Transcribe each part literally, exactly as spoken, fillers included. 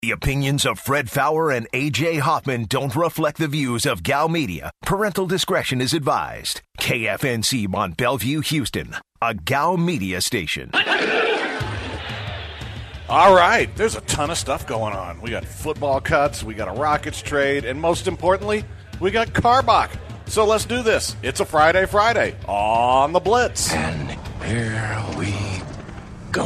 The opinions of Fred Faour and A J Hoffman don't reflect the views of Gal Media. Parental discretion is advised. K F N C Mont Bellevue, Houston, a Gal Media station. All right, there's a ton of stuff going on. We got football cuts, we got a Rockets trade, and most importantly, we got Carbach. So let's do this. It's a Friday Friday on the Blitz. And here we go.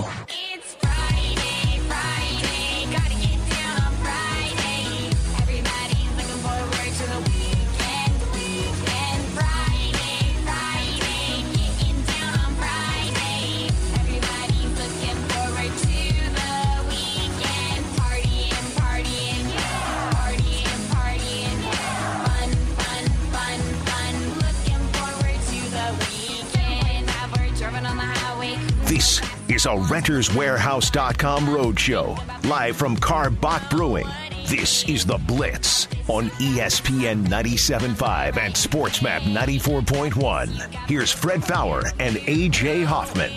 This is a Renters Warehouse dot com roadshow, live from Carbach Brewing. This is The Blitz on E S P N ninety-seven point five and SportsMap ninety-four point one. Here's Fred Faour and A J Hoffman.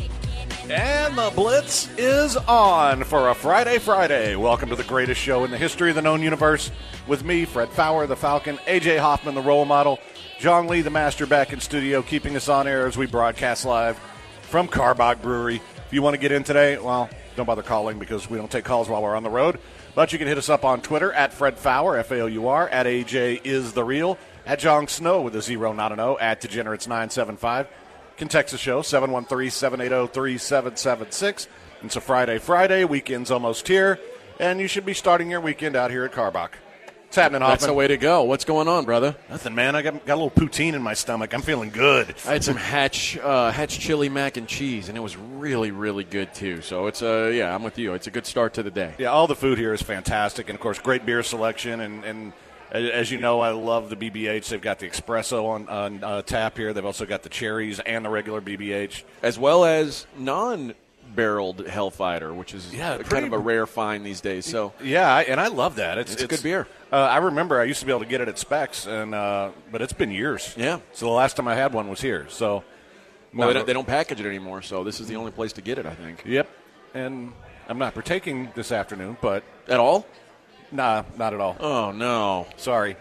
And The Blitz is on for a Friday Friday. Welcome to the greatest show in the history of the known universe with me, Fred Faour, the Falcon, A J Hoffman, the role model, John Lee, the master, back in studio, keeping us on air as we broadcast live from Carbach Brewery. If you want to get in today, well, don't bother calling because we don't take calls while we're on the road. But you can hit us up on Twitter at Fred Faour, F A O U R, at A J is the real, at John Snow with a zero, not an O, at Degenerates nine seven five. You can text the show, seven one three, seven eight zero, three seven seven six. It's a Friday Friday. Weekend's almost here, and you should be starting your weekend out here at Carbach. What's happening, Hoffman? That's the way to go. What's going on, brother? Nothing, man. I got, got a little poutine in my stomach. I'm feeling good. I had some Hatch uh, Hatch chili mac and cheese, and it was really, really good, too. So, it's uh, yeah, I'm with you. It's a good start to the day. Yeah, all the food here is fantastic. And, of course, great beer selection. And, and as you know, I love the B B H. They've got the espresso on, on uh, tap here. They've also got the cherries and the regular B B H. As well as non barreled Hellfighter, which is yeah, kind pretty, of a rare find these days. So yeah, I, and I love that. It's, it's, it's a good beer. Uh, I remember I used to be able to get it at Specs, and uh, but it's been years. Yeah. So the last time I had one was here. So well, they, don't, they don't package it anymore, so this is the only place to get it, I think. Yep. And I'm not partaking this afternoon, but at all? Nah, not at all. Oh no, sorry.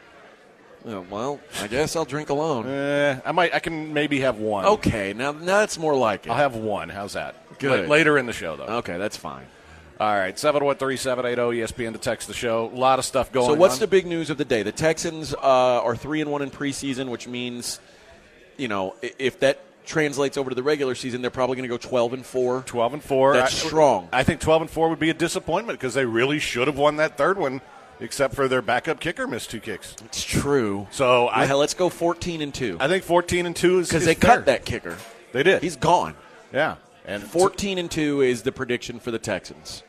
Oh, well, I guess I'll drink alone. Uh, I might. I can maybe have one. Okay, now now it's more like it. I'll have one. How's that? Good. L- later in the show, though. Okay, that's fine. All right, seven one three, seven eight zero, E S P N to text the show. A lot of stuff going on. So what's on. The big news of the day? The Texans uh, are three and one in preseason, which means, you know, if that translates over to the regular season, they're probably going to go twelve and four. twelve and four. That's I, strong. I think twelve and four would be a disappointment because they really should have won that third one, except for their backup kicker missed two kicks. It's true. So well, I, hell, let's go fourteen and two. I think fourteen and two is because they fair. cut that kicker. They did. He's gone. Yeah, and fourteen and two is the prediction for the Texans.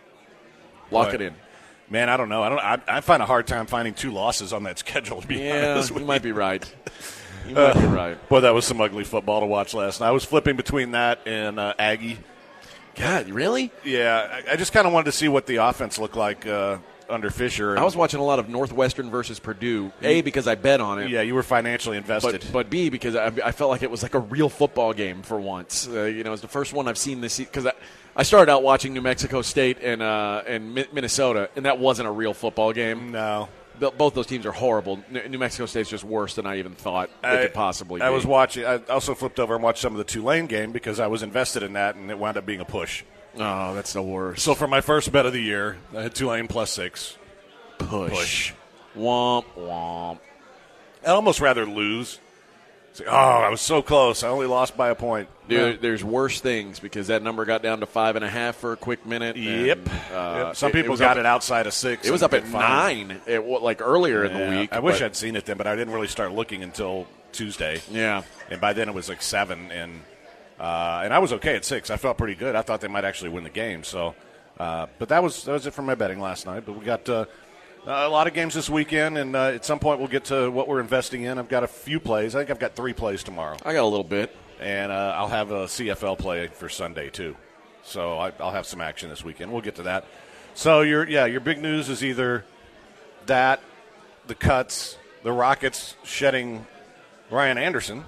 Lock it in. Man, I don't know. I don't. I, I find a hard time finding two losses on that schedule. To be yeah, honest, you with might you. be right. You might uh, be right. Boy, that was some ugly football to watch last night. I was flipping between that and uh, Aggie. God, really? Yeah, I, I just kind of wanted to see what the offense looked like uh, under Fisher. And I was watching a lot of Northwestern versus Purdue. A, because I bet on it. Yeah, you were financially invested. But, but B, because I, I felt like it was like a real football game for once. Uh, you know, it's the first one I've seen this because I, I started out watching New Mexico State and uh, and Minnesota, and that wasn't a real football game. No. Both those teams are horrible. New Mexico State's just worse than I even thought it I, could possibly be. I was watching. I also flipped over and watched some of the Tulane game because I was invested in that, and it wound up being a push. Oh, that's the worst. So for my first bet of the year, I had Tulane plus six. Push. Push. Womp, womp. I'd almost rather lose. It's like, oh, I was so close. I only lost by a point. Dude, yeah. There's worse things because that number got down to five and a half for a quick minute. Yep. And, uh, yep. Some it, people it got up, it outside of six. It was up at nine. nine, it, like earlier yeah. in the week. I wish but, I'd seen it then, but I didn't really start looking until Tuesday. Yeah. And by then it was like seven, and uh, and I was okay at six. I felt pretty good. I thought they might actually win the game. So, uh, but that was that was it for my betting last night. But we got uh, a lot of games this weekend, and uh, at some point we'll get to what we're investing in. I've got a few plays. I think I've got three plays tomorrow. I got a little bit. And uh, I'll have a C F L play for Sunday, too. So I, I'll have some action this weekend. We'll get to that. So, your yeah, your big news is either that, the cuts, the Rockets shedding Ryan Anderson,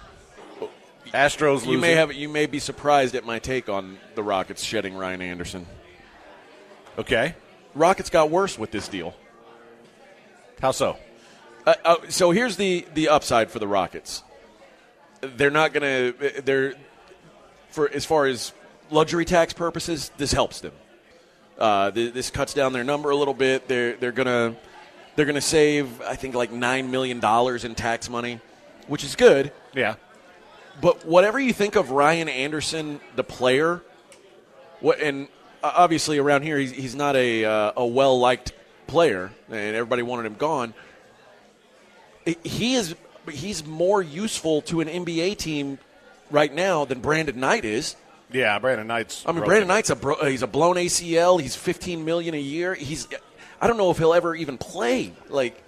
Astros losing. You may have you may be surprised at my take on the Rockets shedding Ryan Anderson. Okay. Rockets got worse with this deal. How so? Uh, uh, so here's the, the upside for the Rockets. They're not going to – they're for as far as luxury tax purposes, this helps them. Uh, th- this cuts down their number a little bit. They're they're gonna they're gonna save I think like nine million dollars in tax money, which is good. Yeah. But whatever you think of Ryan Anderson, the player, what and obviously around here he's he's not a uh, a well liked player, and everybody wanted him gone. He is he's more useful to an N B A team right now than Brandon Knight is. Yeah, Brandon Knight's. I mean, broken. Brandon Knight's a bro- he's a blown A C L. He's fifteen million dollars a year. He's I don't know if he'll ever even play. Like,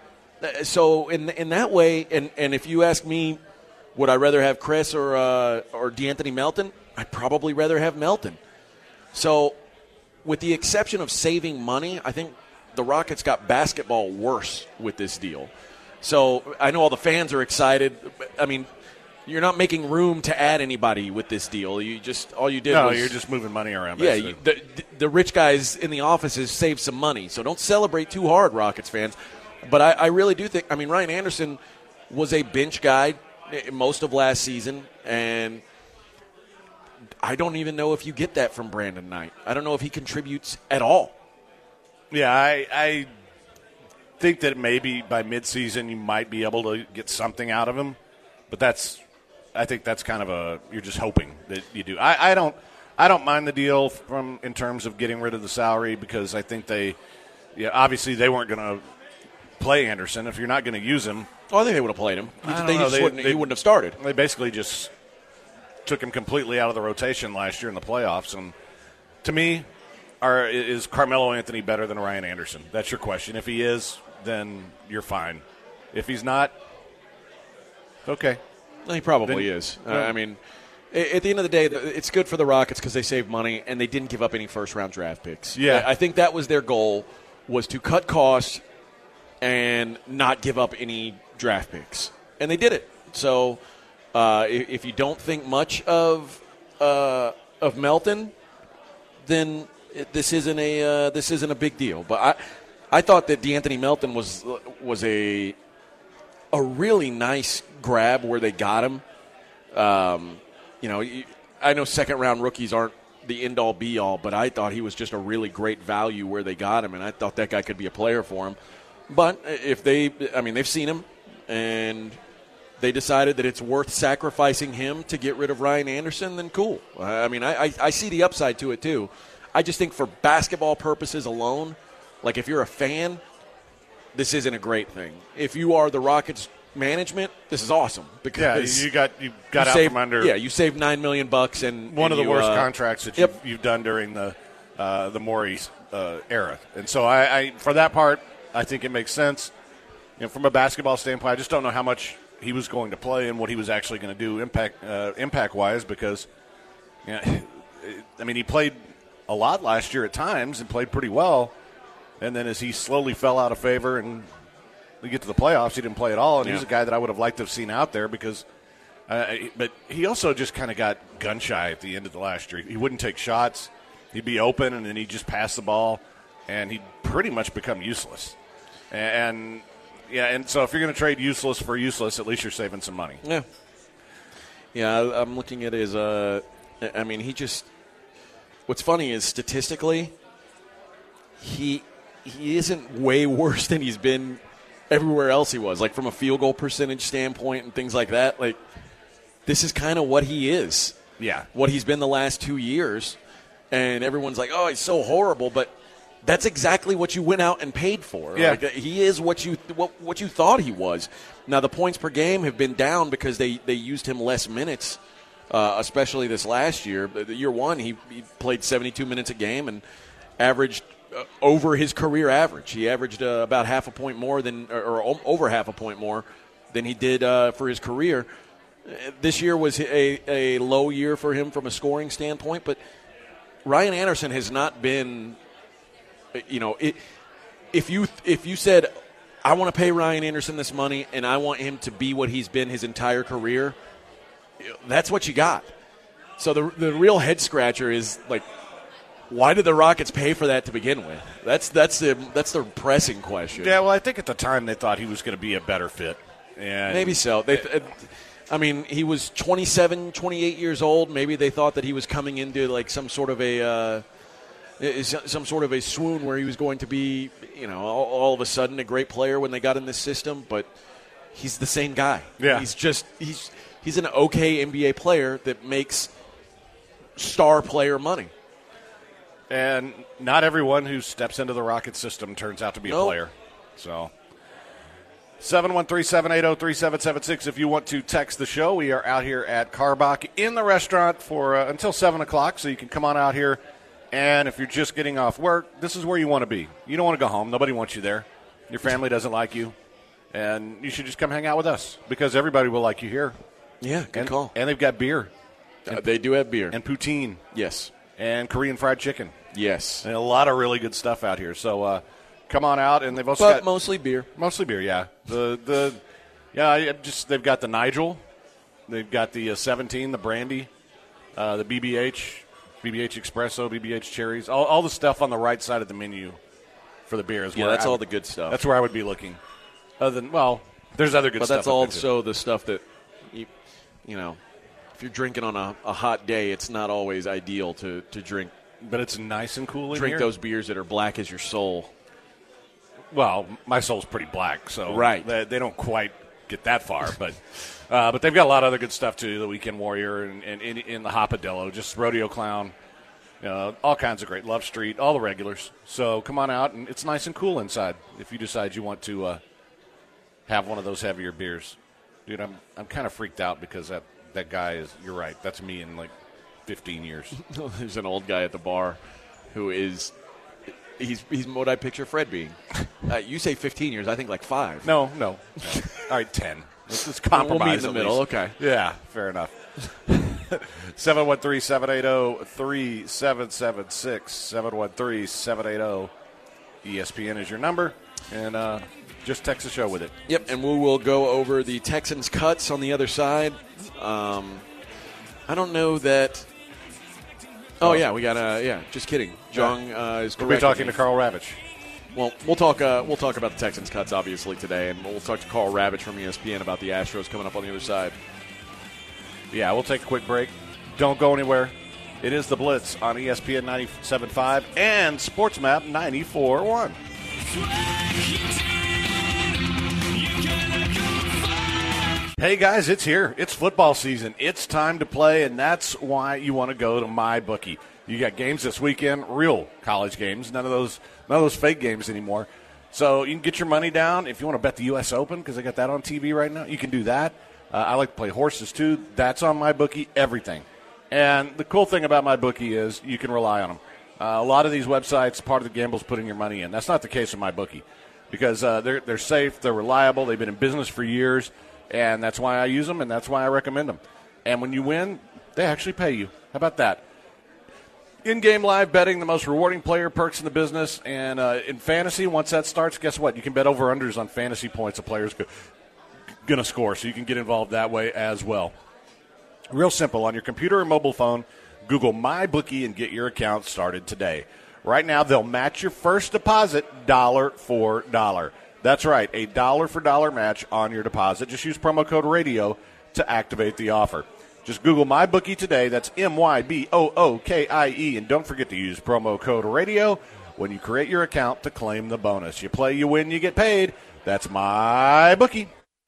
so in in that way, and, and if you ask me, would I rather have Chris or uh, or DeAnthony Melton? I'd probably rather have Melton. So, with the exception of saving money, I think the Rockets got basketball worse with this deal. So I know all the fans are excited. I mean. You're not making room to add anybody with this deal. You just all you did no, was you're just moving money around. Yeah, basically. you, the the rich guys in the offices save some money, so don't celebrate too hard, Rockets fans. But I, I really do think. I mean, Ryan Anderson was a bench guy most of last season, and I don't even know if you get that from Brandon Knight. I don't know if he contributes at all. Yeah, I, I think that maybe by midseason you might be able to get something out of him, but that's. I think that's kind of a you're just hoping that you do. I, I don't I don't mind the deal from in terms of getting rid of the salary because I think they yeah obviously they weren't going to play Anderson if you're not going to use him. Oh, I think they would have played him. I don't they know. just They- wouldn't, they- he wouldn't have started. They basically just took him completely out of the rotation last year in the playoffs. And to me, are is Carmelo Anthony better than Ryan Anderson? That's your question. If he is, then you're fine. If he's not, okay. He probably Then- is. Uh, Yeah. I mean, a- at the end of the day, it's good for the Rockets because they saved money and they didn't give up any first-round draft picks. Yeah. I think that was their goal, was to cut costs and not give up any draft picks. And they did it. So uh, if, if you don't think much of uh, of Melton, then it, this isn't a uh, this isn't a big deal. But I I thought that DeAnthony Melton was was a a really nice grab where they got him. Um, you know, I know second-round rookies aren't the end-all, be-all, but I thought he was just a really great value where they got him, and I thought that guy could be a player for him. But if they – I mean, they've seen him, and they decided that it's worth sacrificing him to get rid of Ryan Anderson, then cool. I mean, I, I, I see the upside to it too. I just think for basketball purposes alone, like if you're a fan – this isn't a great thing. If you are the Rockets management, this is awesome because Yeah, you got you got you out saved, from under Yeah, you saved nine million bucks and one and of the you, worst uh, contracts that yep. you've, you've done during the uh, the Morey uh, era. And so I, I for that part, I think it makes sense. You know, from a basketball standpoint, I just don't know how much he was going to play and what he was actually going to do impact uh, impact wise because you know, I mean he played a lot last year at times and played pretty well. And then as he slowly fell out of favor and we get to the playoffs, he didn't play at all. And yeah. he's a guy that I would have liked to have seen out there because uh, – but he also just kind of got gun-shy at the end of the last year. He wouldn't take shots. He'd be open, and then he'd just pass the ball, and he'd pretty much become useless. And, and yeah, and so if you're going to trade useless for useless, at least you're saving some money. Yeah. Yeah, I, I'm looking at his uh, – I mean, he just – what's funny is statistically, he he isn't way worse than he's been everywhere else he was, like from a field goal percentage standpoint and things like that. Like, this is kind of what he is. Yeah. What he's been the last two years. And everyone's like, oh, he's so horrible. But that's exactly what you went out and paid for. Yeah. Like, he is what you what, what you thought he was. Now, the points per game have been down because they, they used him less minutes, uh, especially this last year. But year one, he, he played seventy-two minutes a game and averaged uh, over his career average. He averaged uh, about half a point more than, or, or over half a point more than he did uh, for his career. This year was a, a low year for him from a scoring standpoint, but Ryan Anderson has not been, you know, it, if you if you said, I want to pay Ryan Anderson this money and I want him to be what he's been his entire career, that's what you got. So the the real head scratcher is like, why did the Rockets pay for that to begin with? That's that's the that's the pressing question. Yeah, well, I think at the time they thought he was going to be a better fit. And Maybe so. They, uh, I mean, he was twenty-seven, twenty-eight years old. Maybe they thought that he was coming into like some sort of a uh, some sort of a swoon where he was going to be, you know, all, all of a sudden a great player when they got in this system. But he's the same guy. Yeah, he's just he's he's an okay N B A player that makes star player money. And not everyone who steps into the Rocket system turns out to be a nope. player. So, seven one three, seven eight zero, three seven seven six if you want to text the show. We are out here at Karbach in the restaurant for uh, until seven o'clock, so you can come on out here. And if you're just getting off work, this is where you want to be. You don't want to go home. Nobody wants you there. Your family doesn't like you. And you should just come hang out with us because everybody will like you here. Yeah, good and, call. And they've got beer. Uh, they do have beer. And poutine. Yes. And Korean fried chicken. Yes. And a lot of really good stuff out here. So uh, come on out. And they've also but got mostly beer. Mostly beer, yeah. The the yeah, I just they've got the Nigel, they've got the uh, seventeen, the brandy, uh, the B B H, B B H espresso, B B H cherries, all, all the stuff on the right side of the menu for the beer. Is yeah, where that's I all would, the good stuff. That's where I would be looking. Other than well, there's other good but stuff. But that's also the stuff that you, you know. If you're drinking on a, a hot day, it's not always ideal to, to drink. But it's nice and cool in Drink here. those beers that are black as your soul. Well, my soul's pretty black, so right. they, they don't quite get that far. But uh, but they've got a lot of other good stuff, too, the Weekend Warrior and, and in, in the Hopadillo, just Rodeo Clown, you know, all kinds of great. Love Street, all the regulars. So come on out, and it's nice and cool inside if you decide you want to uh, have one of those heavier beers. Dude, I'm I'm kind of freaked out because that, that guy is, you're right, that's me in like fifteen years. There's an old guy at the bar who is, he's he's what I picture Fred being. Uh, you say fifteen years, I think like five. No, no. no. All right, ten. Let's just compromise. We'll meet in the middle, least. okay. Yeah, fair enough. seven one three, seven eight zero, three seven seven six, seven one three, seven eight zero. E S P N is your number, and uh, just text the show with it. Yep, and we will go over the Texans cuts on the other side. Um, I don't know that. Oh, yeah, we got uh, yeah. Just kidding. Jong uh, is. We'll be talking to Carl Ravitch. Well, we'll talk. Uh, we'll talk about the Texans cuts obviously today, and we'll talk to Carl Ravitch from E S P N about the Astros coming up on the other side. Yeah, we'll take a quick break. Don't go anywhere. It is the Blitz on E S P N ninety-seven point five and SportsMap ninety-four point one. Hey guys, it's here. It's football season. It's time to play, and that's why you want to go to MyBookie. You got games this weekend, real college games, none of those, none of those fake games anymore. So you can get your money down if you want to bet the U S Open because they got that on T V right now. You can do that. Uh, I like to play horses too. That's on MyBookie. Everything. And the cool thing about MyBookie is you can rely on them. Uh, a lot of these websites, part of the gamble is putting your money in. That's not the case with MyBookie because uh, they're they're safe, they're reliable, they've been in business for years. And that's why I use them, and that's why I recommend them. And when you win, they actually pay you. How about that? In-game live betting, the most rewarding player perks in the business. And uh, in fantasy, once that starts, guess what? You can bet over-unders on fantasy points a player's go- going to score, so you can get involved that way as well. Real simple. On your computer or mobile phone, Google MyBookie and get your account started today. Right now, they'll match your first deposit dollar for dollar. That's right, a dollar-for-dollar match on your deposit. Just use promo code RADIO to activate the offer. Just Google MyBookie today. That's M Y B O O K I E. And don't forget to use promo code RADIO when you create your account to claim the bonus. You play, you win, you get paid. That's MyBookie.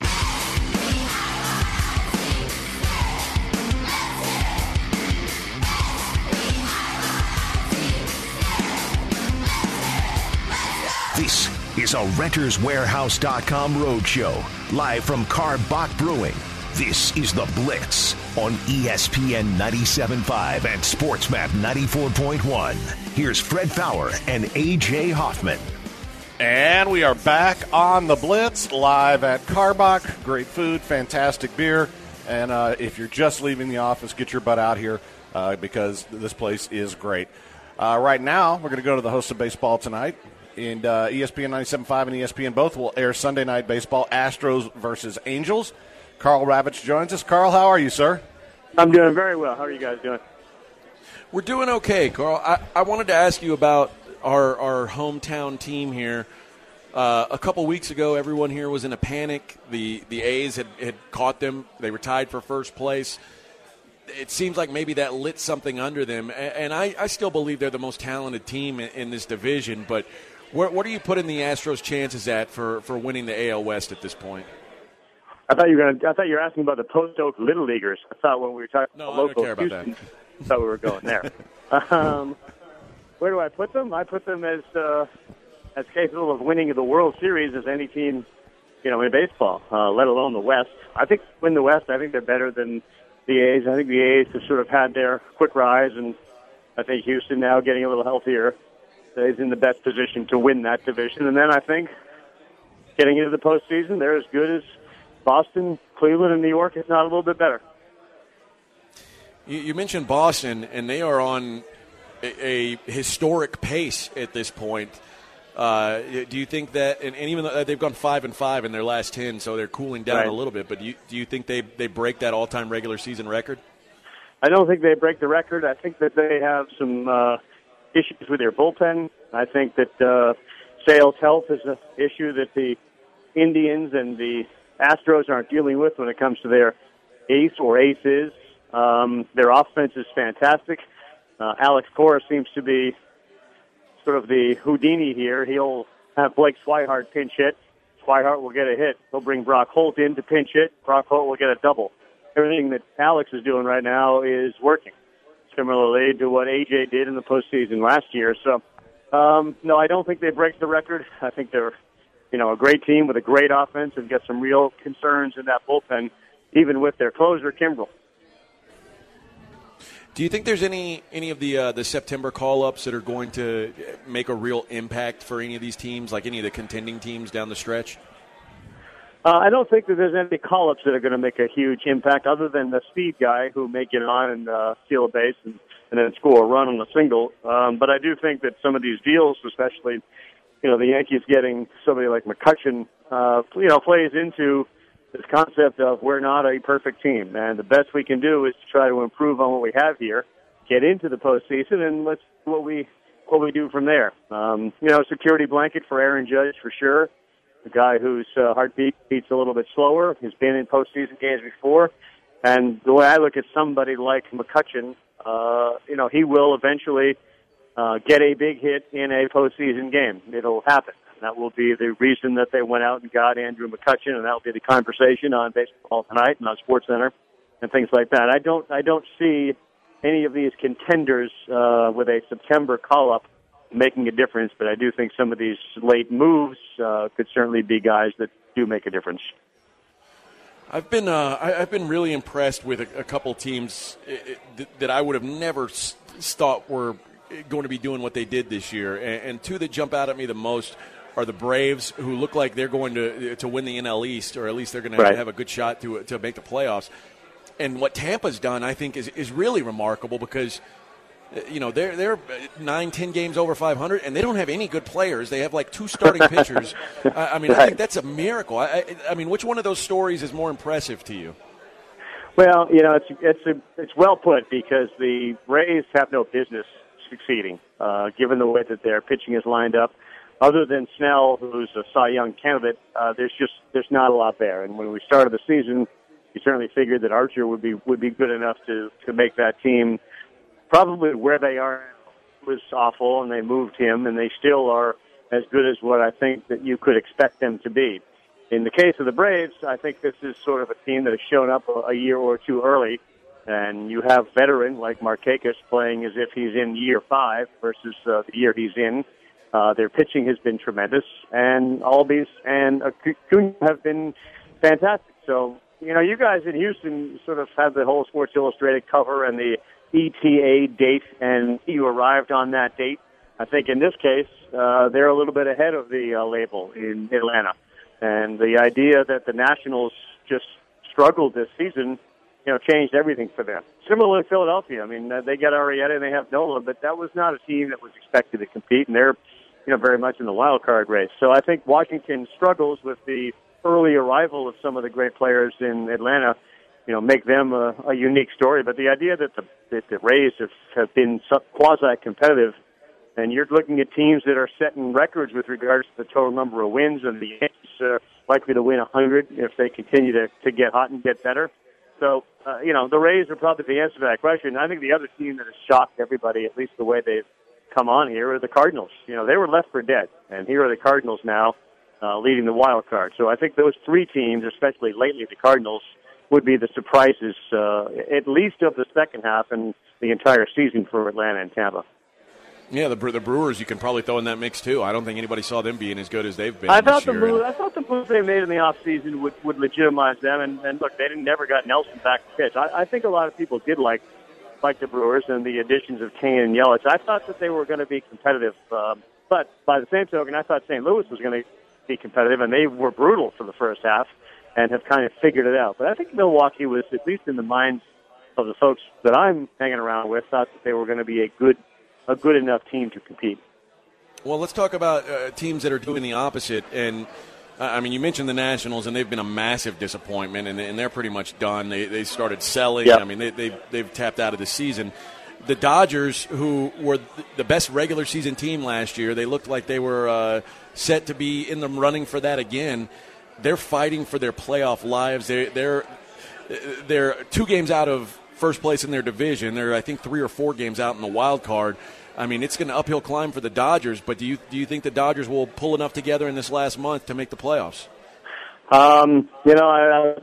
This is a Renters Warehouse dot com roadshow, live from Karbach Brewing. This is The Blitz on E S P N ninety-seven point five and SportsMap ninety-four point one. Here's Fred Faour and A J Hoffman. And we are back on The Blitz, live at Karbach. Great food, fantastic beer. And uh, if you're just leaving the office, get your butt out here uh, because this place is great. Uh, right now, we're going to go to the host of baseball tonight. And uh, E S P N ninety-seven point five and E S P N both will air Sunday Night Baseball, Astros versus Angels. Carl Ravitch joins us. Carl, how are you, sir? I'm doing very well. How are you guys doing? We're doing okay, Carl. I, I wanted to ask you about our, our hometown team here. Uh, a couple weeks ago, everyone here was in a panic. The the A's had, had caught them. They were tied for first place. It seems like maybe that lit something under them. And I, I still believe they're the most talented team in, in this division. But where, what are you putting the Astros' chances at for, for winning the A L West at this point? I thought you were going. I thought you were asking about the Post Oak Little Leaguers. I thought when we were talking no, about I local don't care about Houston, that. I thought we were going there. um, where do I put them? I put them as uh, as capable of winning the World Series as any team, you know, in baseball, uh, let alone the West. I think win the West. I think they're better than the A's. I think the A's have sort of had their quick rise, and I think Houston now getting a little healthier is in the best position to win that division. And then I think getting into the postseason, they're as good as Boston, Cleveland, and New York, if not a little bit better. You, you mentioned Boston, and they are on a, a historic pace at this point. Uh, do you think that, and, and even though they've gone five and five in their last ten, so they're cooling down right. a little bit, but do you, do you think they, they break that all-time regular season record? I don't think they break the record. I think that they have some uh, issues with their bullpen. I think that uh, Sale's health is an issue that the Indians and the Astros aren't dealing with when it comes to their ace or aces. Um, their offense is fantastic. Uh, Alex Cora seems to be sort of the Houdini here. He'll have Blake Swihart pinch hit. Swihart will get a hit. He'll bring Brock Holt in to pinch hit. Brock Holt will get a double. Everything that Alex is doing right now is working, similarly to what A J did in the postseason last year. So, um, no, I don't think they break the record. I think they're, you know, a great team with a great offense and got some real concerns in that bullpen, even with their closer, Kimbrel. Do you think there's any any of the uh, the September call-ups that are going to make a real impact for any of these teams, like any of the contending teams down the stretch? Uh, I don't think that there's any call-ups that are going to make a huge impact other than the speed guy who may get on and uh, steal a base and, and then score a run on a single. Um, but I do think that some of these deals, especially, you know, the Yankees getting somebody like McCutchen, uh, you know, plays into this concept of we're not a perfect team. And the best we can do is to try to improve on what we have here, get into the postseason, and let's what we what we do from there. Um, you know, security blanket for Aaron Judge for sure. A guy whose uh, heartbeat beats a little bit slower, who's been in postseason games before. And the way I look at somebody like McCutchen, uh, you know, he will eventually uh, get a big hit in a postseason game. It'll happen. That will be the reason that they went out and got Andrew McCutchen, and that will be the conversation on Baseball Tonight and on SportsCenter and things like that. I don't, I don't see any of these contenders uh, with a September call-up making a difference, but I do think some of these late moves uh, could certainly be guys that do make a difference. I've been uh, I, I've been really impressed with a, a couple teams it, it, that I would have never s- thought were going to be doing what they did this year, and, and two that jump out at me the most are the Braves, who look like they're going to to win the N L East, or at least they're going to right. have a good shot to to make the playoffs. And what Tampa's done, I think, is is really remarkable because, you know, they're they're nine, ten games over five hundred, and they don't have any good players. They have like two starting pitchers. I, I mean, right. I think that's a miracle. I, I, I mean, which one of those stories is more impressive to you? Well, you know, it's it's a, it's well put because the Rays have no business succeeding, uh, given the way that their pitching is lined up. Other than Snell, who's a Cy Young candidate, uh, there's just there's not a lot there. And when we started the season, we certainly figured that Archer would be would be good enough to to make that team. Probably where they are was awful, and they moved him, and they still are as good as what I think that you could expect them to be. In the case of the Braves, I think this is sort of a team that has shown up a, a year or two early, and you have veteran like Markakis playing as if he's in year five versus uh, the year he's in. Uh, their pitching has been tremendous, and Albies and Acuna have been fantastic. So, you know, you guys in Houston sort of have the whole Sports Illustrated cover and the E T A date, and you arrived on that date. I think in this case, uh, they're a little bit ahead of the uh, label in Atlanta. And the idea that the Nationals just struggled this season, you know, changed everything for them. Similar to Philadelphia. I mean, uh, they got Arrieta and they have Nola, but that was not a team that was expected to compete, and they're, you know, very much in the wild card race. So I think Washington struggles with the early arrival of some of the great players in Atlanta. you know, make them a, a unique story. But the idea that the, that the Rays have, have been quasi-competitive, and you're looking at teams that are setting records with regards to the total number of wins, and the Yankees are likely to win one hundred if they continue to, to get hot and get better. So, uh, you know, the Rays are probably the answer to that question. I think the other team that has shocked everybody, at least the way they've come on here, are the Cardinals. You know, they were left for dead, and here are the Cardinals now uh, leading the wild card. So I think those three teams, especially lately the Cardinals, would be the surprises, uh, at least of the second half and the entire season for Atlanta and Tampa. Yeah, the the Brewers you can probably throw in that mix too. I don't think anybody saw them being as good as they've been. I thought this the year. moves, I thought the moves they made in the off season would, would legitimize them. And, and look, they didn't never got Nelson back to pitch. I, I think a lot of people did like like the Brewers and the additions of Kane and Yelich. I thought that they were going to be competitive, um, but by the same token, I thought Saint Louis was going to be competitive, and they were brutal for the first half and have kind of figured it out. But I think Milwaukee was, at least in the minds of the folks that I'm hanging around with, thought that they were going to be a good. a good enough team to compete. Well, let's talk about uh, teams that are doing the opposite. And, uh, I mean, you mentioned the Nationals, and they've been a massive disappointment, and, and they're pretty much done. They they started selling. Yep. I mean, they, they've, they've tapped out of the season. The Dodgers, who were the best regular season team last year, they looked like they were uh, set to be in the running for that again. They're fighting for their playoff lives. They, they're they're two games out of first place in their division. They're, I think, three or four games out in the wild card. I mean, it's an uphill climb for the Dodgers, but do you do you think the Dodgers will pull enough together in this last month to make the playoffs? Um, you know, I,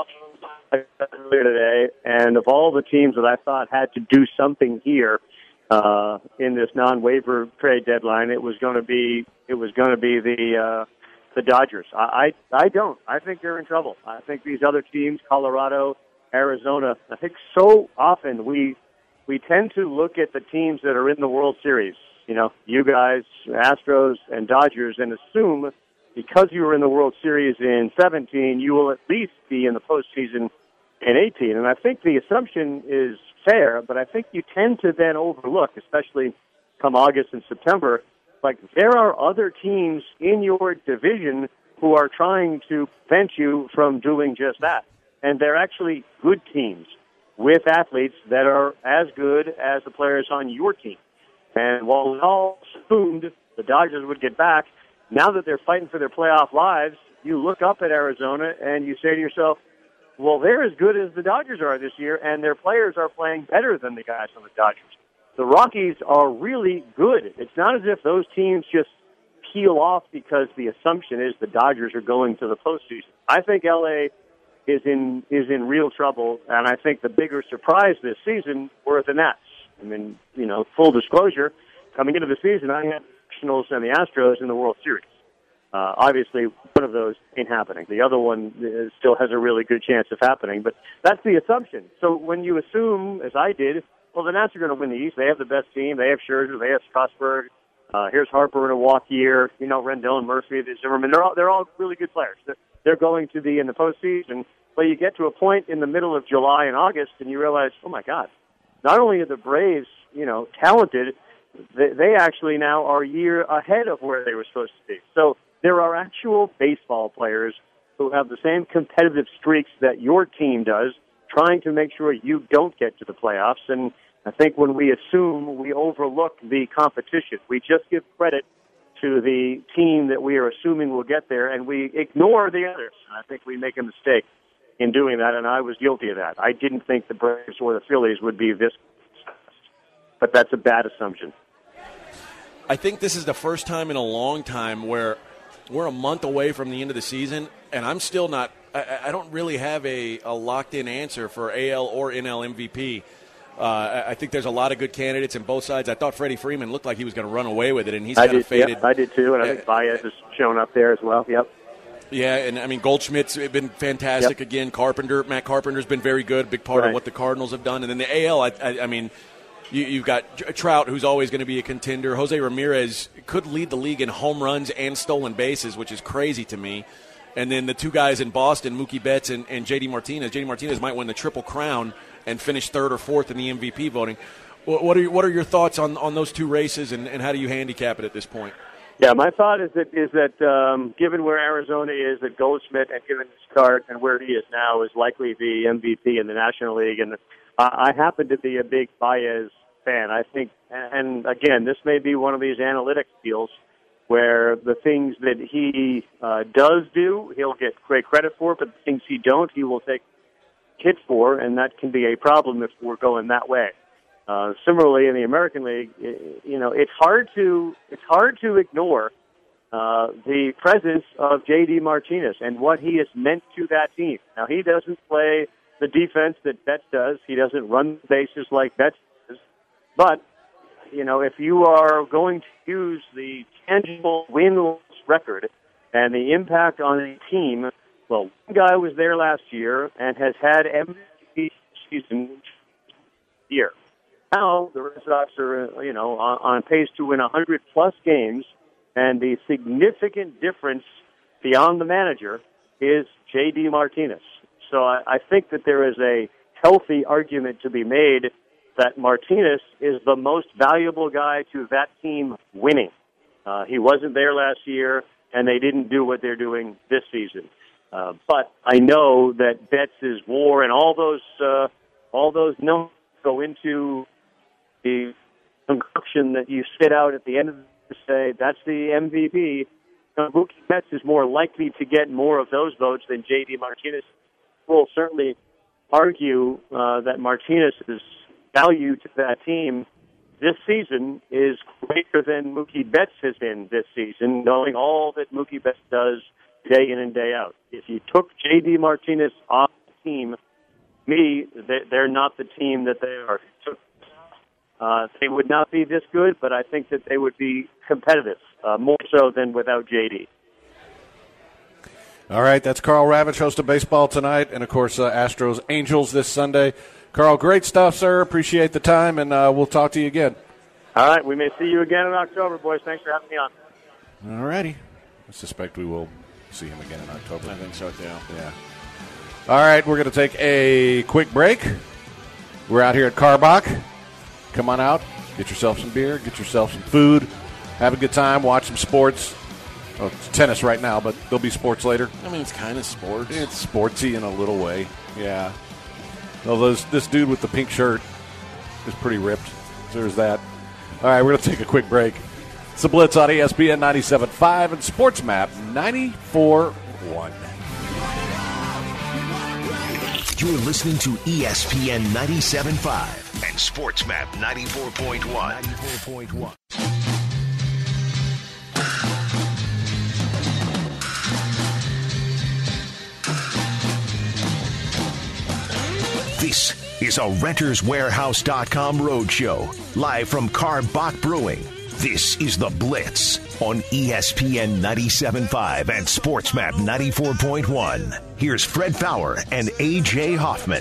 I earlier today, and of all the teams that I thought had to do something here uh, in this non-waiver trade deadline, it was going to be it was going to be the uh, the Dodgers. I, I I don't. I think they're in trouble. I think these other teams, Colorado, Arizona, I think so often we we tend to look at the teams that are in the World Series, you know, you guys, Astros and Dodgers, and assume because you were in the World Series in seventeen, you will at least be in the postseason in eighteen. And I think the assumption is fair, but I think you tend to then overlook, especially come August and September, like there are other teams in your division who are trying to prevent you from doing just that. And they're actually good teams with athletes that are as good as the players on your team. And while we all assumed the Dodgers would get back, now that they're fighting for their playoff lives, you look up at Arizona and you say to yourself, well, they're as good as the Dodgers are this year, and their players are playing better than the guys on the Dodgers. The Rockies are really good. It's not as if those teams just peel off because the assumption is the Dodgers are going to the postseason. I think L A is in is in real trouble, and I think the bigger surprise this season were the Nats. I mean, you know, full disclosure, coming into the season, I had the Nationals and the Astros in the World Series. Uh, obviously, one of those ain't happening. The other one is, still has a really good chance of happening, but that's the assumption. So when you assume, as I did, well, the Nats are going to win the East. They have the best team. They have Scherzer. They have Strasburg. Uh, here's Harper in a walk year. You know, Rendell and Murphy, Zimmerman. They're all they're all really good players. They're, they're going to be in the postseason. But you get to a point in the middle of July and August, and you realize, oh my God, not only are the Braves, you know, talented, they, they actually now are a year ahead of where they were supposed to be. So there are actual baseball players who have the same competitive streaks that your team does, trying to make sure you don't get to the playoffs. And I think when we assume, we overlook the competition. We just give credit to the team that we are assuming will get there, and we ignore the others. And I think we make a mistake in doing that, and I was guilty of that. I didn't think the Braves or the Phillies would be this, but that's a bad assumption. I think this is the first time in a long time where we're a month away from the end of the season, and I'm still not I, I don't really have a, a locked-in answer for A L or N L M V P. Uh, I think there's a lot of good candidates in both sides. I thought Freddie Freeman looked like he was going to run away with it, and he's kind of faded. Yep, I did too, and I think Baez has shown up there as well. Yep. Yeah, and I mean Goldschmidt's been fantastic yep. again. Carpenter, Matt Carpenter's been very good, big part right. of what the Cardinals have done. And then the A L, I, I, I mean, you, you've got Trout, who's always going to be a contender. Jose Ramirez could lead the league in home runs and stolen bases, which is crazy to me. And then the two guys in Boston, Mookie Betts and, and J D Martinez. J D Martinez might win the Triple Crown and finish third or fourth in the M V P voting. What are what are your thoughts on, on those two races, and, and how do you handicap it at this point? Yeah, my thought is that is that um, given where Arizona is, that Goldschmidt, and given his start and where he is now, is likely the M V P in the National League. And I, I happen to be a big Baez fan. I think, and again, this may be one of these analytics deals where the things that he uh, does do, he'll get great credit for, but the things he don't, he will take hit for, and that can be a problem if we're going that way. Uh, similarly, in the American League, you know, it's hard to it's hard to ignore uh, the presence of J D Martinez and what he has meant to that team. Now, he doesn't play the defense that Betts does. He doesn't run the bases like Betts does. But, you know, if you are going to use the tangible win-loss record and the impact on a team, well, one guy was there last year and has had M V P season year. Now the Red Sox are, you know, on, on pace to win one hundred plus games, and the significant difference beyond the manager is J D Martinez. So I, I think that there is a healthy argument to be made that Martinez is the most valuable guy to that team winning. Uh, he wasn't there last year, and they didn't do what they're doing this season. Uh, but I know that Betts' WAR and all those uh, all those numbers go into the concoction that you spit out at the end of the say that's the M V P. Uh, Mookie Betts is more likely to get more of those votes than J D Martinez. We'll certainly argue uh, that Martinez's value to that team this season is greater than Mookie Betts has been this season, knowing all that Mookie Betts does day in and day out. If you took J D Martinez off the team, me, they're not the team that they are. Uh, they would not be this good, but I think that they would be competitive, uh, more so than without J D. All right, that's Karl Ravech, host of Baseball Tonight, and, of course, uh, Astros Angels this Sunday. Karl, great stuff, sir. Appreciate the time, and uh, we'll talk to you again. All right, we may see you again in October, boys. Thanks for having me on. All righty. I suspect we will see him again in October. I think so, too. Yeah. All right, we're going to take a quick break. We're out here at Karbach. Come on out, get yourself some beer, get yourself some food, have a good time, watch some sports. Well, it's tennis right now, but there'll be sports later. I mean, it's kind of sports. It's sportsy in a little way, yeah. Well, those, this dude with the pink shirt is pretty ripped. So there's that. All right, we're going to take a quick break. It's the Blitz on E S P N ninety-seven point five and SportsMap ninety-four point one. You're listening to E S P N ninety-seven point five and SportsMap ninety-four point one. ninety-four point one. This is a Renters Warehouse dot com roadshow, live from Karbach Brewing. This is The Blitz on E S P N ninety-seven point five and SportsMap ninety-four point one. Here's Fred Faour and A J Hoffman.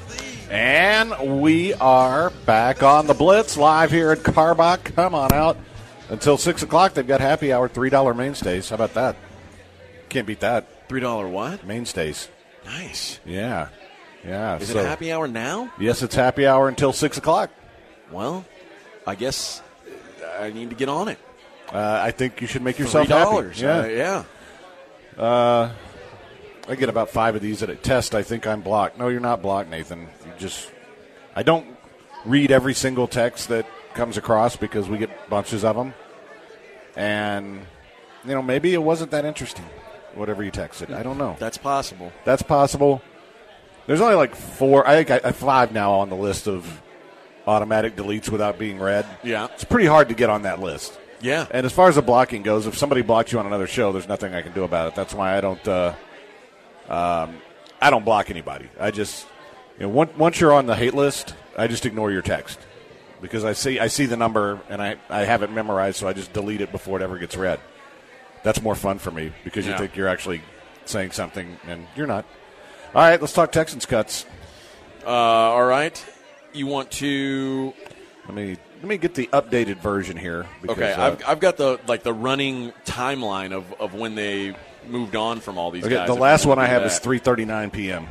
And we are back on The Blitz, live here at Karbach. Come on out. Until six o'clock, they've got happy hour, three dollars mainstays. How about that? Can't beat that. three dollars what? Mainstays. Nice. Yeah. Yeah. Is so, it happy hour now? Yes, it's happy hour until six o'clock. Well, I guess I need to get on it. Uh, I think you should make yourself three dollars. happy. Yeah. Uh, yeah. Uh, I get about five of these at a test. I think I'm blocked. No, you're not blocked, Nathan. You just, I don't read every single text that comes across because we get bunches of them. And, you know, maybe it wasn't that interesting, whatever you texted. I don't know. That's possible. That's possible. There's only like four, I think I have five now on the list of automatic deletes without being read. Yeah. It's pretty hard to get on that list. Yeah. And as far as the blocking goes, if somebody blocks you on another show, there's nothing I can do about it. That's why I don't uh, um, I don't block anybody. I just, you know, once, once you're on the hate list, I just ignore your text because I see I see the number and I, I have it memorized, so I just delete it before it ever gets read. That's more fun for me because you yeah. think you're actually saying something and you're not. All right, let's talk Texans cuts. Uh, all right. You want to let me let me get the updated version here. Because, okay, uh, I've I've got the like the running timeline of, of when they moved on from all these okay, guys. the last one I have is three thirty-nine p.m.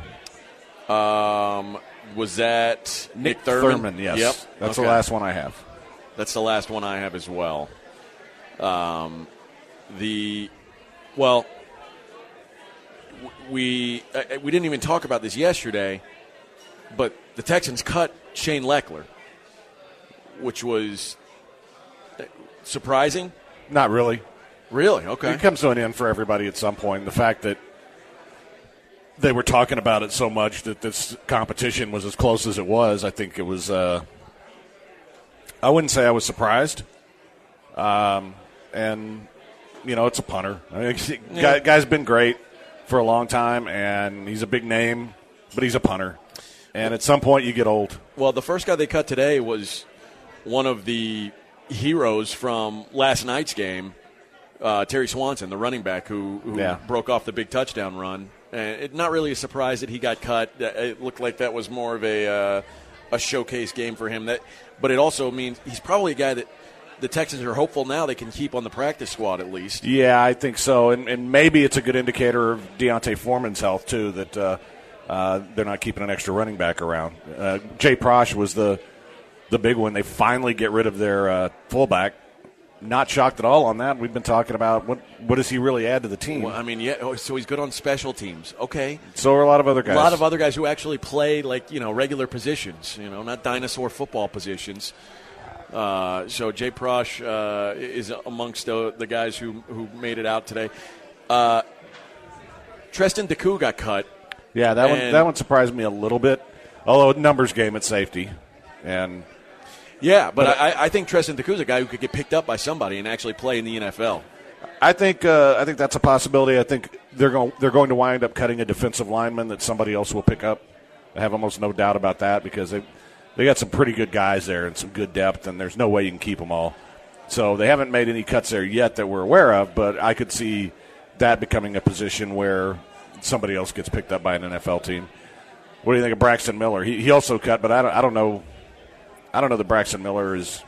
Um, was that Nick, Nick Thurman? Thurman, yes. Yep. That's okay. the last one I have. That's the last one I have as well. Um, the well, we uh, we didn't even talk about this yesterday, but the Texans cut Shane Leckler, which was surprising. Not really. Really? Okay. It comes to an end for everybody at some point. The fact that they were talking about it so much that this competition was as close as it was, I think it was. Uh, I wouldn't say I was surprised. Um, and you know, it's a punter. I mean, Yeah. guy, guy's been great for a long time, and he's a big name, but he's a punter. And at some point, you get old. Well, the first guy they cut today was one of the heroes from last night's game, uh, Terry Swanson, the running back who, who Yeah. broke off the big touchdown run. And it, not really a surprise that he got cut. It looked like that was more of a uh, a showcase game for him. That, but it also means he's probably a guy that the Texans are hopeful now they can keep on the practice squad at least. Yeah, I think so. And, and maybe it's a good indicator of Deontay Foreman's health, too, that uh, uh, they're not keeping an extra running back around. Uh, Jay Prosh was the the big one. They finally get rid of their uh, fullback. Not shocked at all on that. We've been talking about what what does he really add to the team. Well, I mean, yeah. Oh, so he's good on special teams. Okay. So are a lot of other guys. A lot of other guys who actually play like you know regular positions. You know, not dinosaur football positions. Uh, so Jay Prosh uh, is amongst the, the guys who who made it out today. Uh, Treston Decoud got cut. Yeah, that one and- that one surprised me a little bit. Although numbers game at safety, and Yeah, but, But I, I think Treston Decoud is a guy who could get picked up by somebody and actually play in the N F L. I think uh, I think that's a possibility. I think they're going they're going to wind up cutting a defensive lineman that somebody else will pick up. I have almost no doubt about that because they they got some pretty good guys there and some good depth, and there's no way you can keep them all. So they haven't made any cuts there yet that we're aware of, but I could see that becoming a position where somebody else gets picked up by an N F L team. What do you think of Braxton Miller? He he also cut, but I don't I don't know. I don't know that Braxton Miller is.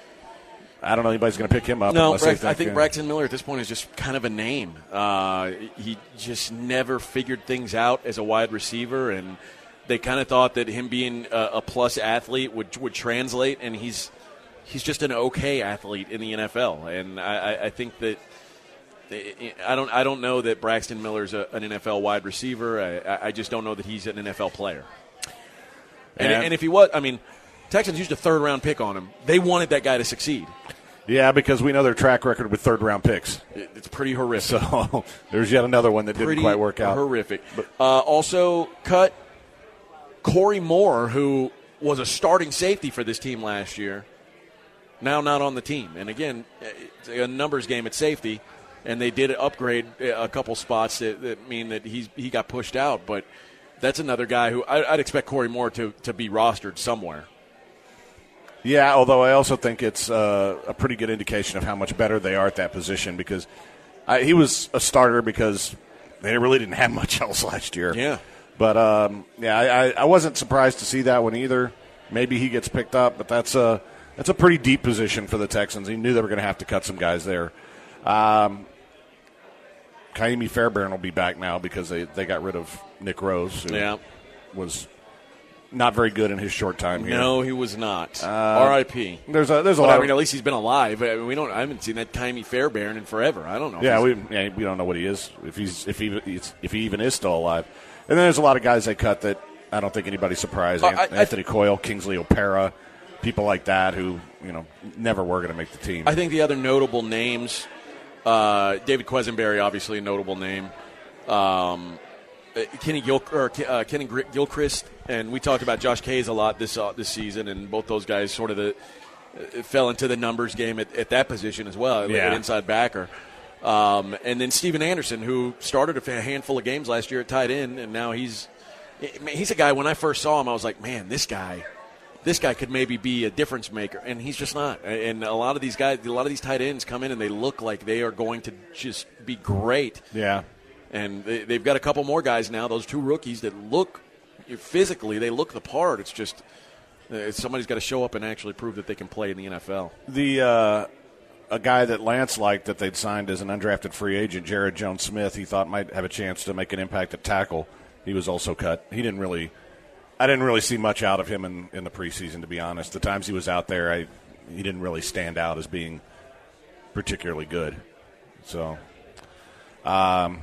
I don't know anybody's going to pick him up. No, unless Brax- they think, I think uh, Braxton Miller at this point is just kind of a name. Uh, he just never figured things out as a wide receiver, and they kind of thought that him being a, a plus athlete would would translate, and he's he's just an okay athlete in the N F L, and I, I, I think that. I don't. I don't know that Braxton Miller's a, an N F L wide receiver. I, I just don't know that he's an N F L player. And, And- and if he was, I mean, Texans used a third round pick on him. They wanted that guy to succeed. Yeah, because we know their track record with third round picks. It, it's pretty horrific. So there's yet another one that pretty didn't quite work out. Horrific. Uh, also cut Corey Moore, who was a starting safety for this team last year. Now not on the team. And again, it's a numbers game at safety. And they did upgrade a couple spots that, that mean that he's he got pushed out. But that's another guy who I, I'd expect Corey Moore to, to be rostered somewhere. Yeah, although I also think it's uh, a pretty good indication of how much better they are at that position because I, he was a starter because they really didn't have much else last year. Yeah. But, um, yeah, I, I wasn't surprised to see that one either. Maybe he gets picked up, but that's a, that's a pretty deep position for the Texans. He knew they were going to have to cut some guys there. Um, Kaimi Fairbairn will be back now because they, they got rid of Nick Rose, who Yeah. was not very good in his short time here. No, he was not. R I P There's a there's a But lot. I mean, of, at least he's been alive. I mean, we don't. I haven't seen that Kaimi Fairbairn in forever. I don't know. yeah, He's- we yeah, we don't know what he is if he's if he if he even is still alive. And then there's a lot of guys they cut that I don't think anybody's surprised. Uh, I- I- Anthony Coyle, Kingsley Opera, people like that who you know never were going to make the team. I think the other notable names, uh, David Quesenberry, obviously a notable name. Um, uh, Kenny Gil or uh, Kenny Gr- Gilchrist, and we talked about Josh Kays a lot this uh, this season, and both those guys sort of the, uh, fell into the numbers game at, at that position as well, Yeah. at inside backer. Um, and then Steven Anderson, who started a handful of games last year at tight end, and now he's he's a guy. When I first saw him, I was like, man, this guy. This guy could maybe be a difference maker, and he's just not. And a lot of these guys, a lot of these tight ends come in and they look like they are going to just be great. yeah. And they, they've got a couple more guys now, those two rookies that look physically, they look the part. It's just uh, somebody's got to show up and actually prove that they can play in the N F L. The uh, a guy that Lance liked that they'd signed as an undrafted free agent, Jared Jones-Smith, he thought might have a chance to make an impact at tackle. He was also cut. He didn't really – I didn't really see much out of him in, in the preseason, to be honest. The times he was out there, I, he didn't really stand out as being particularly good. So, um,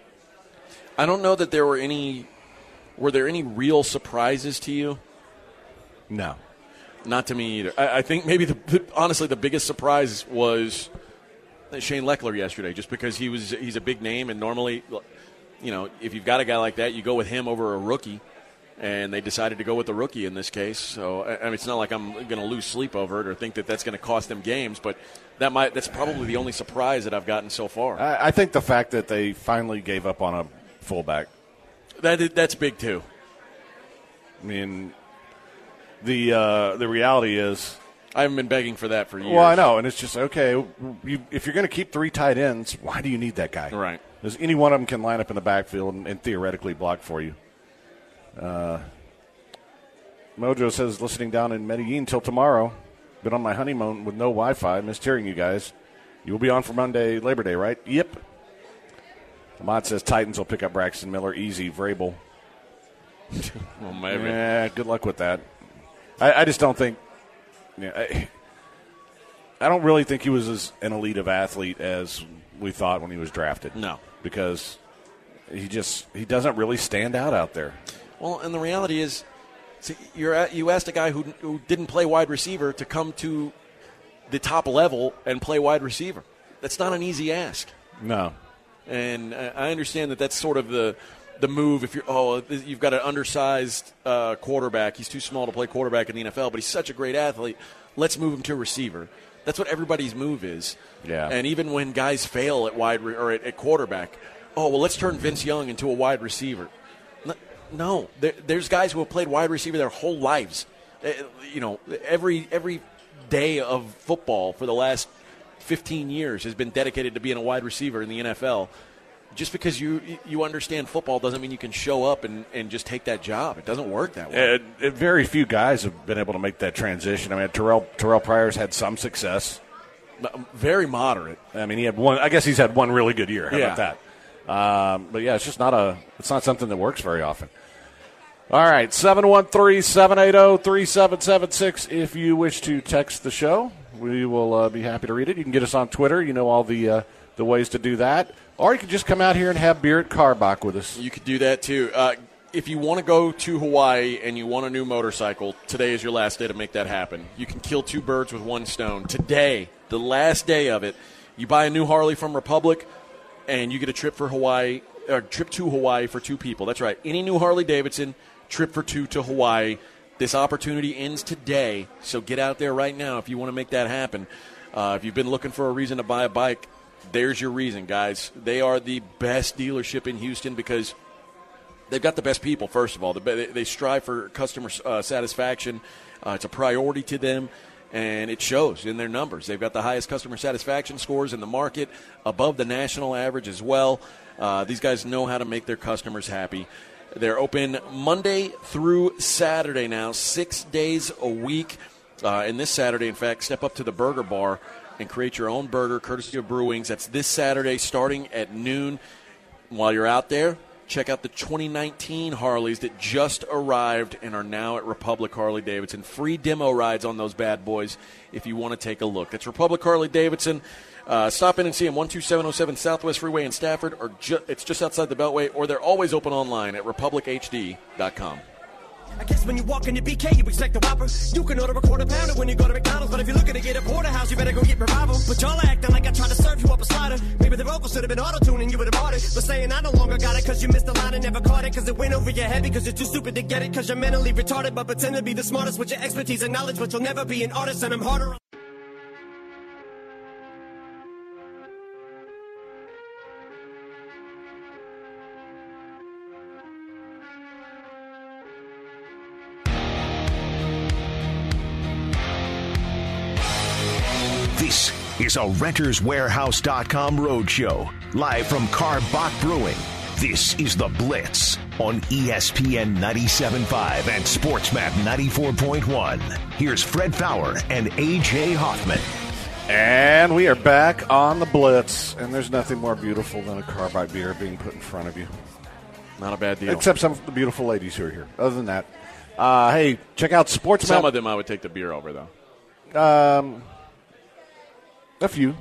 I don't know that there were any – were there any real surprises to you? no. Not to me either. I, I think maybe, the, the, honestly, the biggest surprise was Shane Leckler yesterday, just because he was he's a big name, and normally, you know, if you've got a guy like that, you go with him over a rookie, and they decided to go with the rookie in this case. So, I, I mean, it's not like I'm going to lose sleep over it or think that that's going to cost them games, but that might that's probably the only surprise that I've gotten so far. I, I think the fact that they finally gave up on a fullback. That that's big, too. I mean, the uh, the reality is, I haven't been begging for that for years. well, I know, and it's just okay. You, if you're going to keep three tight ends, why do you need that guy? Right. Because any one of them can line up in the backfield and, and theoretically block for you. Uh, Mojo says, listening down in Medellin till tomorrow. Been on my honeymoon with no Wi-Fi. Missed hearing you guys. You will be on for Monday, Labor Day, right? Yep. Ahmad says Titans will pick up Braxton Miller easy. Vrabel. Well, maybe. Yeah, good luck with that. I, I just don't think. Yeah, I, I don't really think he was as an elite of athlete as we thought when he was drafted. No, because he just he doesn't really stand out out there. Well, and the reality is, see, you're at, you asked a guy who who didn't play wide receiver to come to the top level and play wide receiver. That's not an easy ask. No, and I understand that that's sort of the. The move, if you're, oh, you've got an undersized uh, quarterback. He's too small to play quarterback in the N F L, but he's such a great athlete. Let's move him to receiver. That's what everybody's move is. Yeah. And even when guys fail at wide re- or at, at quarterback, oh, well, let's turn Vince Young into a wide receiver. No, there, there's guys who have played wide receiver their whole lives. Uh, you know, every every day of football for the last fifteen years has been dedicated to being a wide receiver in the N F L. Just because you you understand football doesn't mean you can show up and, and just take that job. It doesn't work that way. It, it, very few guys have been able to make that transition. I mean, Terrell Terrell Pryor's had some success. Very moderate. I mean, he had one. I guess he's had one really good year. How yeah. about that? Um, but yeah, it's just not a. It's not something that works very often. All right, seven one three, seven eight zero, three seven seven six. If you wish to text the show, we will uh, be happy to read it. You can get us on Twitter. You know all the uh, the ways to do that. Or you could just come out here and have beer at Karbach with us. You could do that, too. Uh, if you want to go to Hawaii and you want a new motorcycle, today is your last day to make that happen. You can kill two birds with one stone. Today, the last day of it, you buy a new Harley from Republic, and you get a trip for Hawaii, or trip to Hawaii for two people. That's right. Any new Harley-Davidson, trip for two to Hawaii. This opportunity ends today, so get out there right now if you want to make that happen. Uh, if you've been looking for a reason to buy a bike, there's your reason, guys. They are the best dealership in Houston because they've got the best people, first of all. They strive for customer uh, satisfaction. Uh, it's a priority to them, and it shows in their numbers. They've got the highest customer satisfaction scores in the market, above the national average as well. Uh, these guys know how to make their customers happy. They're open Monday through Saturday now, six days a week. Uh, and this Saturday, in fact, step up to the Burger Bar and create your own burger courtesy of Brew Wings. That's this Saturday starting at noon. While you're out there, check out the twenty nineteen Harleys that just arrived and are now at Republic Harley-Davidson. Free demo rides on those bad boys if you want to take a look. That's Republic Harley-Davidson. Uh, stop in and see them, one two seven oh seven Southwest Freeway in Stafford, or ju- it's just outside the Beltway, or they're always open online at republic h d dot com. I guess when you walk into B K, you expect a Whopper. You can order a quarter pounder when you go to McDonald's, but if you're looking to get a porterhouse, you better go get Revival. But y'all acting like I tried to serve you up a slider. Maybe the vocals should have been auto-tuning, you would have bought it. But saying I no longer got it because you missed the line and never caught it, because it went over your head because you're too stupid to get it, because you're mentally retarded, but pretend to be the smartest with your expertise and knowledge, but you'll never be an artist, and I'm harder. This is a Renters Warehouse dot com roadshow, live from Karbach Brewing. This is The Blitz on E S P N ninety-seven point five and SportsMap ninety-four point one. Here's Fred Faour and A J Hoffman. And we are back on The Blitz, and there's nothing more beautiful than a Karbach beer being put in front of you. Not a bad deal. Except some of the beautiful ladies who are here. Other than that, uh, hey, check out SportsMap. Some of them I would take the beer over, though. Um... A few.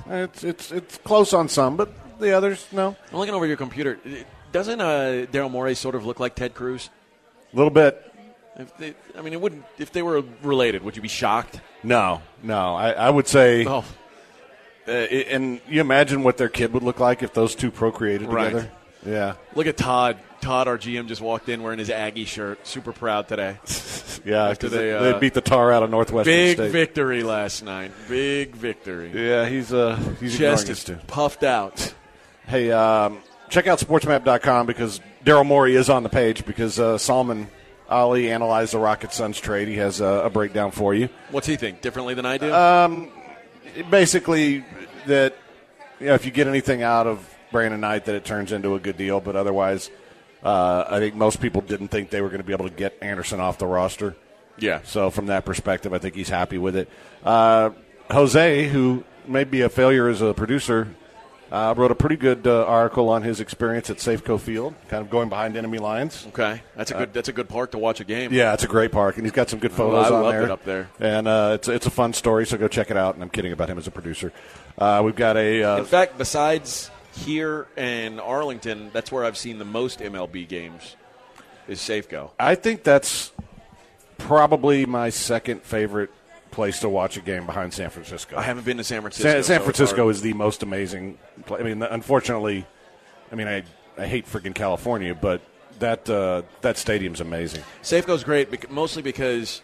it's it's it's close on some, but the others, no. I'm looking over your computer. Doesn't uh, Daryl Morey sort of look like Ted Cruz? A little bit. If they, I mean, it wouldn't. If they were related, would you be shocked? No, no. I, I would say. Oh. Uh, and you imagine what their kid would look like if those two procreated Right. together? Yeah. Look at Todd. Todd, our G M, just walked in wearing his Aggie shirt. Super proud today. Yeah, After because they, they, uh, they beat the tar out of Northwestern Big State. victory last night. Big victory. Yeah, he's uh, he's Chest ignoring us is too. puffed out. Hey, um, check out sports map dot com because Daryl Morey is on the page because uh, Salman Ali analyzed the Rocket Suns trade. He has uh, a breakdown for you. What's he think? Differently than I do? Um, basically, that you know, if you get anything out of Brandon Knight, that it turns into a good deal. But otherwise, uh, I think most people didn't think they were going to be able to get Anderson off the roster. yeah. So from that perspective, I think he's happy with it. Uh, Jose, who may be a failure as a producer, uh, wrote a pretty good uh, article on his experience at Safeco Field, kind of going behind enemy lines. Okay. That's a good. That's a good park to watch a game. Yeah, it's a great park, and he's got some good photos I on loved there. it up there. And uh, it's it's a fun story, so go check it out. And I'm kidding about him as a producer. Uh, we've got a uh, In fact, besides here and Arlington, that's where I've seen the most M L B games. Is Safeco. I think that's probably my second favorite place to watch a game behind San Francisco. I haven't been to San Francisco. San, San so it's Francisco hard. is the most amazing place. I mean, unfortunately, I mean, I, I hate freaking California, but that uh, that stadium's amazing. Safeco's great, bec- mostly because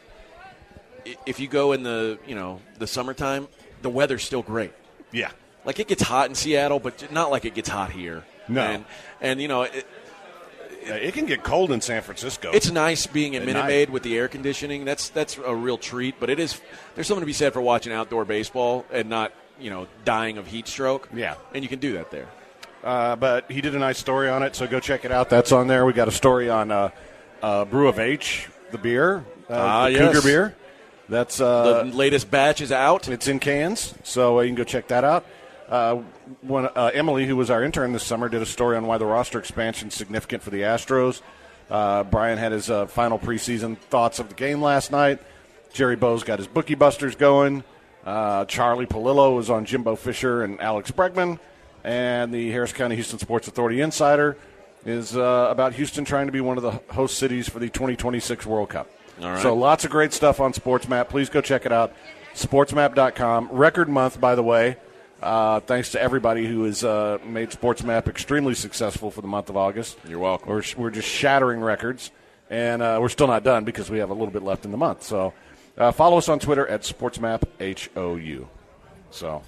i- if you go in the you know the summertime, the weather's still great. Yeah. Like it gets hot in Seattle, but not like it gets hot here. No. and, and you know it, Yeah, it can get cold in San Francisco. it's nice being at At Minute night. Maid with the air conditioning. That's that's a real treat. But it is there's something to be said for watching outdoor baseball and not you know dying of heat stroke. Yeah. and you can do that there. Uh, but he did a nice story on it, so go check it out. That's on there. We got a story on uh, uh, Brew of H, the beer, uh, Ah, the yes. Cougar beer. That's uh, The latest batch is out. it's in cans, so uh, you can go check that out. Uh, when uh, Emily, who was our intern this summer, did a story on why the roster expansion is significant for the Astros. Uh, Brian had his uh, final preseason thoughts of the game last night. Jerry Bowe's got his Bookie Busters going. Uh, Charlie Palillo was on Jimbo Fisher and Alex Bregman. And the Harris County Houston Sports Authority Insider is uh, about Houston trying to be one of the host cities for the twenty twenty-six World Cup. All right. So lots of great stuff on SportsMap. Please go check it out. sports map dot com. Record month, by the way. Uh, thanks to everybody who has uh, made SportsMap extremely successful for the month of August. You're welcome. We're, we're just shattering records, and uh, we're still not done because we have a little bit left in the month. So uh, follow us on Twitter at SportsMap H O U. So,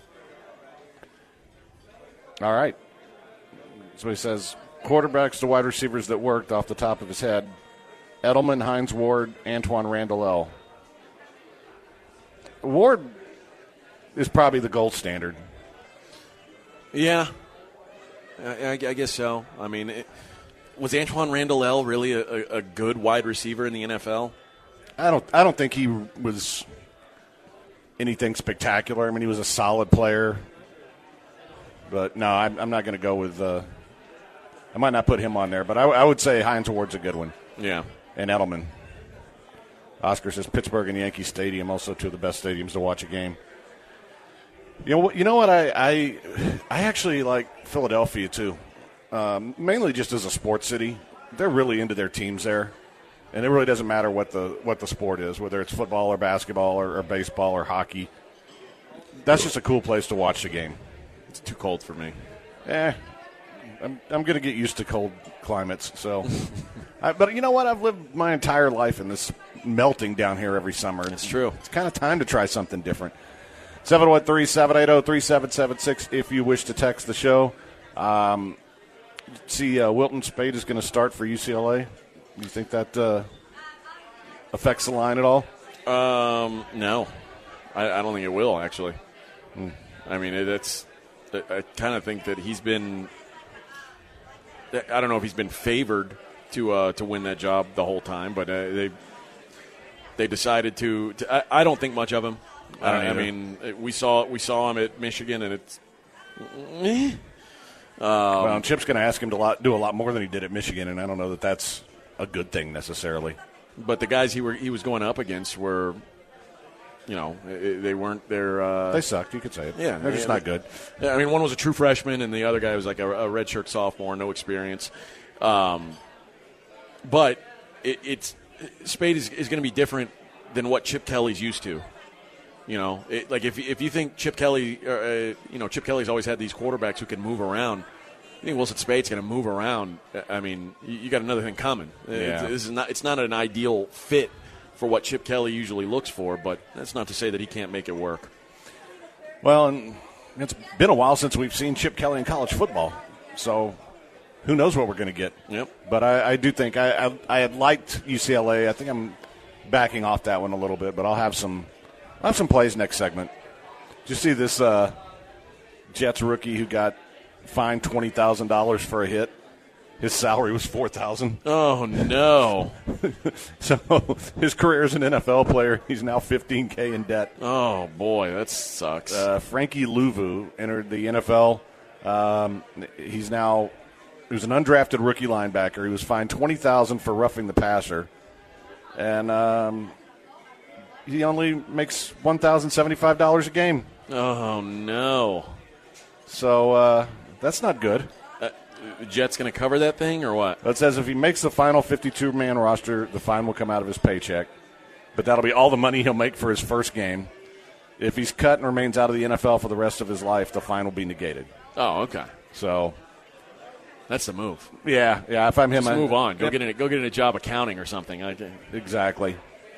all right. Somebody says quarterbacks to wide receivers that worked off the top of his head. Edelman, Hines Ward, Antoine Randall L. Ward is probably the gold standard. Yeah, I, I, I guess so. I mean, it, was Antoine Randall L really a, a, a good wide receiver in the N F L? I don't. I don't think he was anything spectacular. I mean, he was a solid player, but no, I'm, I'm not going to go with. Uh, I might not put him on there, but I, I would say Hines Ward's a good one, Yeah. and Edelman. Oscar says Pittsburgh and Yankee Stadium, also two of the best stadiums to watch a game. You know what? You know what? I I, I actually like Philadelphia too, um, mainly just as a sports city. They're really into their teams there, and it really doesn't matter what the what the sport is, whether it's football or basketball or, or baseball or hockey. That's just a cool place to watch the game. It's too cold for me. Eh, I'm I'm going to get used to cold climates. So, I, but you know what? I've lived my entire life in this melting down here every summer. It's true. It's kind of time to try something different. seven one three, seven eight zero, three seven seven six if you wish to text the show. Um, see, uh, Wilton Spade is going to start for U C L A. Do you think that uh, affects the line at all? Um, no, I, I don't think it will, actually. Hmm. I mean, it, it's. I kind of think that he's been. I don't know if he's been favored to uh, to win that job the whole time, but uh, they they decided to. to I, I don't think much of him. I don't I, I either. mean, we saw we saw him at Michigan, and it's. eh. well, and Chip's going to ask him to lot, do a lot more than he did at Michigan, and I don't know that that's a good thing necessarily. But the guys he were he was going up against were you know, they weren't their. Uh, they sucked. You could say it. Yeah, they're just yeah, not good. Yeah, I mean, one was a true freshman, and the other guy was like a, a redshirt sophomore, no experience. Um, but it, it's Spade is, is going to be different than what Chip Kelly's used to. You know, it, like if if you think Chip Kelly, uh, you know, Chip Kelly's always had these quarterbacks who can move around. I think Wilson Spade's going to move around. I mean, you, you got another thing coming. Yeah. It's, this is not. It's not an ideal fit for what Chip Kelly usually looks for, but that's not to say that he can't make it work. Well, and it's been a while since we've seen Chip Kelly in college football, so who knows what we're going to get. Yep. But I, I do think I, I I had liked U C L A. I think I'm backing off that one a little bit, but I'll have some I'll have some plays next segment. Did you see this uh, Jets rookie who got fined twenty thousand dollars for a hit? His salary was four thousand dollars. Oh, no. So his career as an N F L player, he's now fifteen K in debt. Oh, boy, that sucks. Uh, Frankie Louvu entered the N F L. Um, he's now he was an undrafted rookie linebacker. He was fined twenty thousand dollars for roughing the passer, and um, he only makes one thousand seventy-five dollars a game. Oh, no. So uh, that's not good. The Jets going to cover that thing or what? It says if he makes the final fifty-two man roster, the fine will come out of his paycheck. But that'll be all the money he'll make for his first game. If he's cut and remains out of the N F L for the rest of his life, the fine will be negated. Oh, okay. So that's the move. Yeah, yeah. If I'm him, Just I, move on. Go yep. get in. Go get in a job accounting or something. I, Exactly.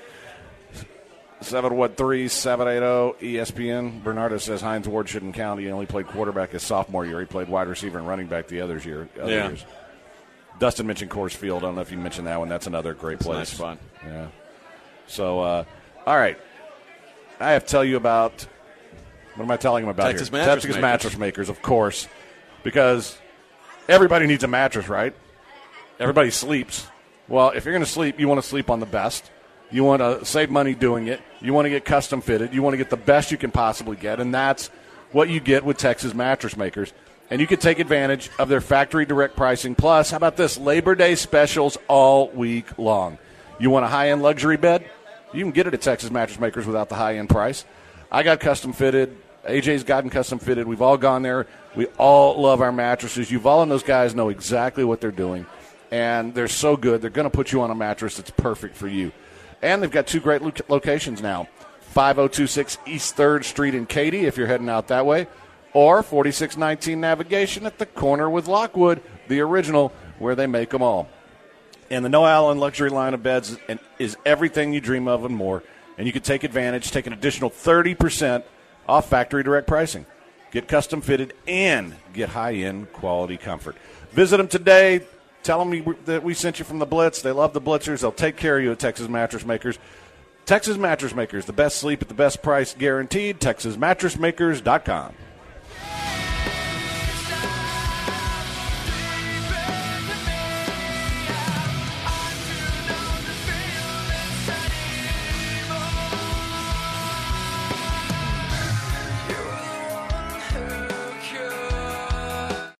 seven one three, seven eight zero, E S P N. Bernardo says Hines Ward shouldn't count. He only played quarterback his sophomore year. He played wide receiver and running back the others year, other Yeah. years. Dustin mentioned Coors Field. I don't know if you mentioned that one. That's another great It's place. nice fun. Yeah. So, uh, all right. I have to tell you about – what am I telling him about Texas here? Mattress Texas Makers. Mattress Makers, of course, because everybody needs a mattress, right? Everybody sleeps. Well, if you're going to sleep, you want to sleep on the best. You want to save money doing it. You want to get custom fitted. You want to get the best you can possibly get, and that's what you get with Texas Mattress Makers. And you can take advantage of their factory direct pricing. Plus, how about this? Labor Day specials all week long. You want a high-end luxury bed? You can get it at Texas Mattress Makers without the high-end price. I got custom fitted. A J's gotten custom fitted. We've all gone there. We all love our mattresses. Yuval and those guys know exactly what they're doing, and they're so good. They're going to put you on a mattress that's perfect for you. And they've got two great lo- locations now, five oh two six East third Street in Katy if you're heading out that way, or forty-six nineteen Navigation at the corner with Lockwood, the original, where they make them all. And the Noah Allen luxury line of beds is everything you dream of and more. And you can take advantage, take an additional thirty percent off factory direct pricing. Get custom fitted and get high-end quality comfort. Visit them today. Tell them that we sent you from the Blitz. They love the Blitzers. They'll take care of you at Texas Mattress Makers. Texas Mattress Makers, the best sleep at the best price guaranteed. Texas Mattress Makers dot com.